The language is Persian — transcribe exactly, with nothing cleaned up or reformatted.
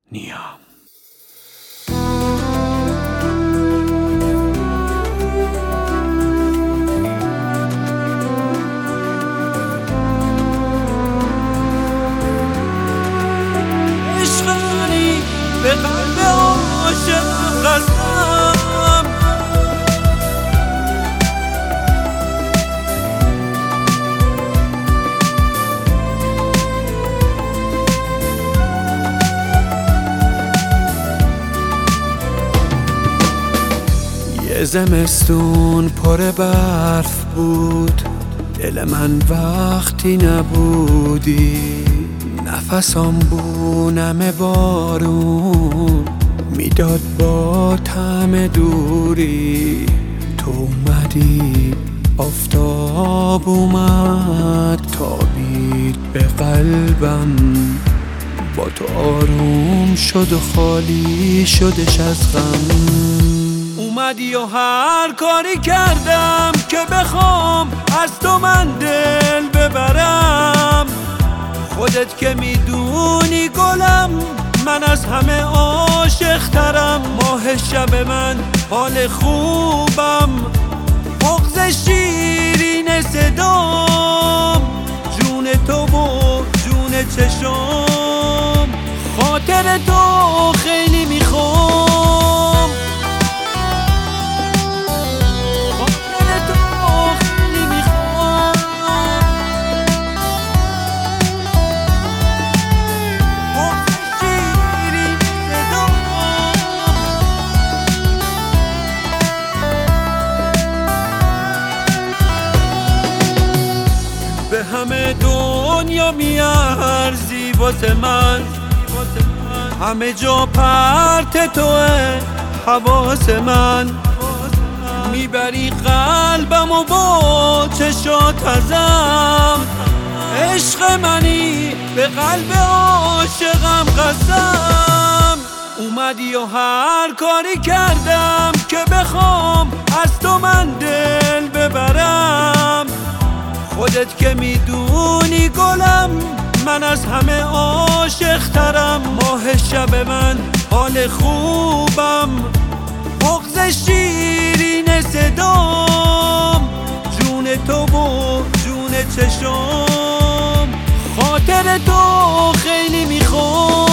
نیام. عشقانی به قلب عاشق قسم، یه زمستون پر برف بود، دل من وقتی نبودی، نفسام بونم بارون میداد با طعم دوری. تو اومدی آفتاب اومد تابید به قلبم، با تو آروم شد و خالی شدش از غم. اومدی و هر کاری کردم که بخوام از تو من دل ببرم. خودت که میدونی گلم، من از همه عاشق ترم. ماه شب من حال خوبم، بغض شیرین صدام، جون تو و جون چشم، خاطر تو خیلی میخوام. به همه دنیا میارزی واسه من، همه جا پرت توه حواس من. میبری قلبم و با چشات ازم، عشق منی به قلب عاشقم قسم. اومدی و هر کاری کردم که بخوام از تو من دل ببرم. خودت که میدونی گلم، من از همه عاشق ترم. ماه شب من حال خوبم، بغض شیرین صدام، جون تو و جون چشم، خاطر تو خیلی میخوام.